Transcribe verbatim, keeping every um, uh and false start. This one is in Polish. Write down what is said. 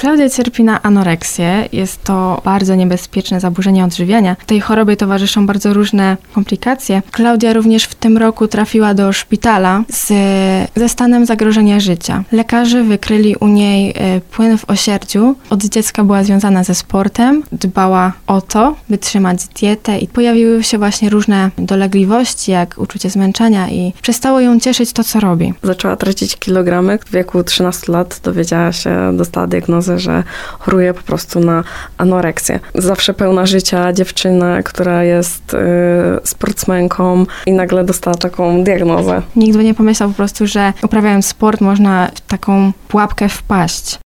Klaudia cierpi na anoreksję. Jest to bardzo niebezpieczne zaburzenie odżywiania. Tej chorobie towarzyszą bardzo różne komplikacje. Klaudia również w tym roku trafiła do szpitala z, ze stanem zagrożenia życia. Lekarze wykryli u niej płyn w osierdziu. Od dziecka była związana ze sportem, dbała o to, by trzymać dietę i pojawiły się właśnie różne dolegliwości, jak uczucie zmęczenia i przestało ją cieszyć to, co robi. Zaczęła tracić kilogramy. W wieku trzynastu lat dowiedziała się, dostała diagnozę, że choruje po prostu na anoreksję. Zawsze pełna życia dziewczyna, która jest yy, sportsmenką i nagle dostała taką diagnozę. Nikt by nie pomyślał po prostu, że uprawiając sport można w taką pułapkę wpaść.